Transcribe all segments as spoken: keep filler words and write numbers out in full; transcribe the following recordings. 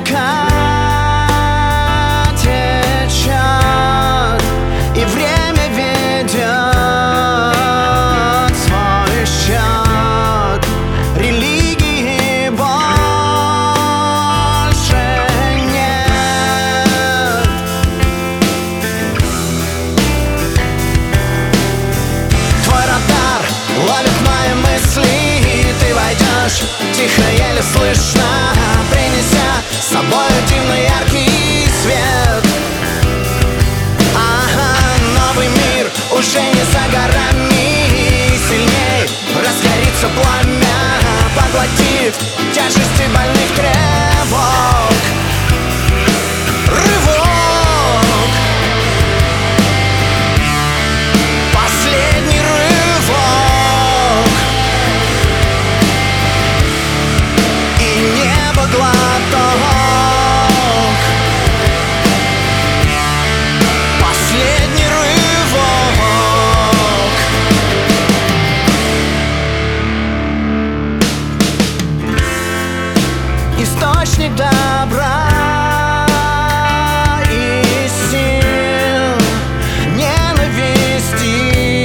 река течет, и время ведет свой счет. Религии больше нет. Твой радар ловит мои мысли, и ты войдешь тихо, еле слышно, принеся с собой дивный яркий свет. Ага, новый мир уже не за горами, сильней разгорится пламя, поглотив тяжести больных тревог. Рывок, последний рывок, и небо глоток. Последний рывок. Источник добра и сил, ненависти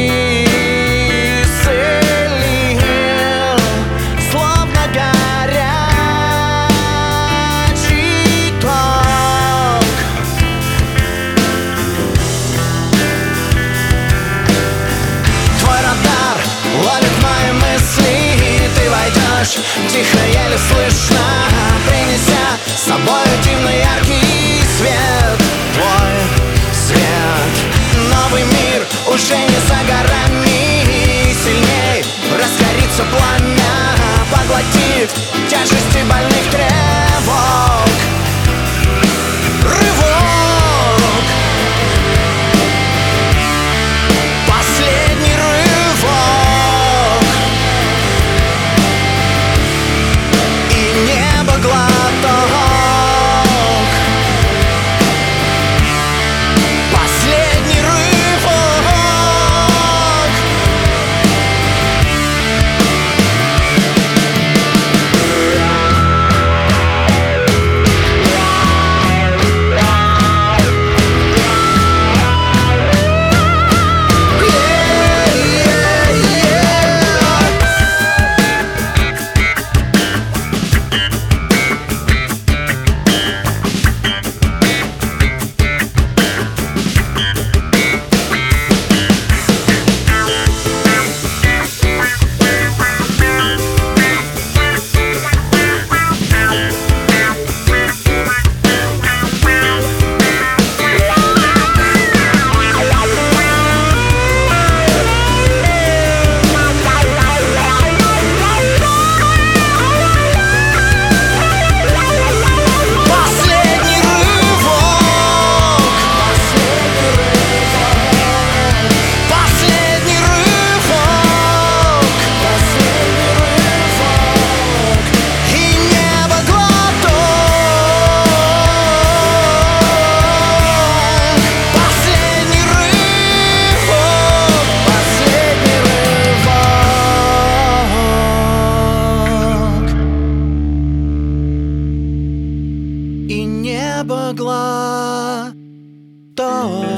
исцелил, словно горячий ток. Твой радар ловит мои мысли, и ты войдешь тихо, еле слышно, принеся с собой дивный яркий свет. Твой свет. Новый мир уже не за горами, сильней разгорится пламя, поглотив тяжести больных тревог. Рывок, последний рывок, и небо глоток. Последний рывок. И небо глоток.